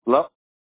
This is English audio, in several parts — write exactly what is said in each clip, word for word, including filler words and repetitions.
Hello?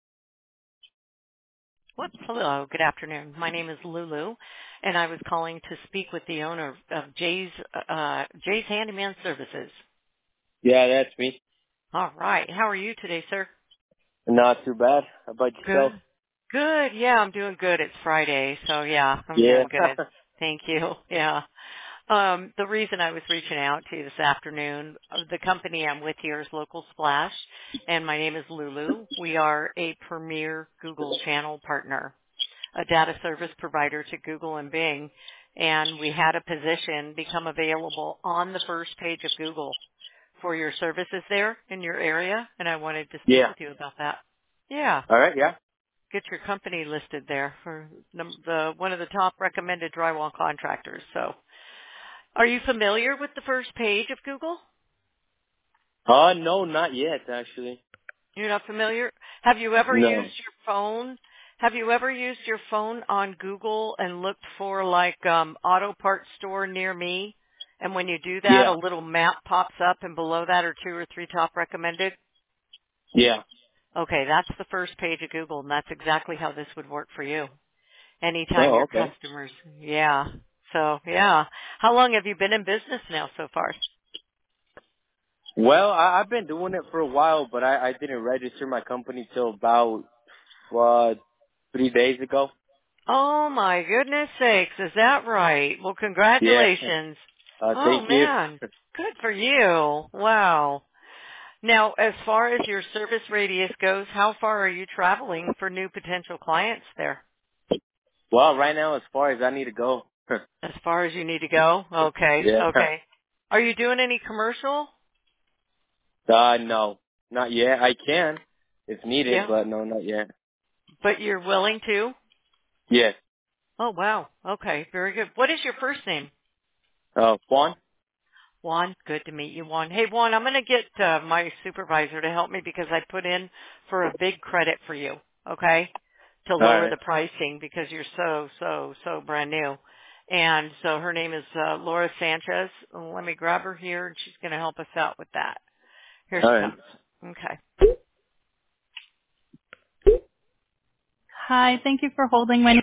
Whoops. Hello. Good afternoon. My name is Lulu, and I was calling to speak with the owner of Jay's uh, Jay's Handyman Services. Yeah, that's me. All right. How are you today, sir? Not too bad. How about yourself? Good. Good. Yeah, I'm doing good. It's Friday, so yeah, I'm Yeah. doing good. Thank you. Yeah. Um, the reason I was reaching out to you this afternoon, uh, the company I'm with here is Local Splash, and my name is Lulu. We are a premier Google channel partner, a data service provider to Google and Bing, and we had a position become available on the first page of Google for your services there in your area, and I wanted to speak Yeah. with you about that. Yeah, All right, yeah. get your company listed there for num- the one of the top recommended drywall contractors. So, are you familiar with the first page of Google? Uh, no, not yet, actually. You're not familiar? Have you ever No. used your phone? Have you ever used your phone on Google and looked for like um auto parts store near me? And when you do that, a Yeah. little map pops up and below that are two or three top recommended? Yeah. Okay, that's the first page of Google and that's exactly how this would work for you. Anytime Oh, your okay. customers, yeah. So, yeah. How long have you been in business now so far? Well, I, I've been doing it for a while, but I, I didn't register my company till about, uh, three days ago. Oh my goodness sakes, is that right? Well, Yeah. congratulations. Uh, Oh thank you. man, good for you. Wow. Now, as far as your service radius goes, how far are you traveling for new potential clients there? Well, right now, as far as I need to go. As far as you need to go? Okay, Yeah. okay. Are you doing any commercial? Uh, no. Not yet. I can, if needed, Yeah. but no, not yet. But you're willing to? Yes. Oh wow. Okay, very good. What is your first name? Uh, Juan? Juan, good to meet you, Juan. Hey, Juan, I'm going to get uh, my supervisor to help me because I put in for a big credit for you, okay, to All lower right. the pricing because you're so, so, so brand new. And so her name is uh, Laura Sanchez. Let me grab her here, and she's going to help us out with that. Here All she right. comes. Okay. Hi, thank you for holding. My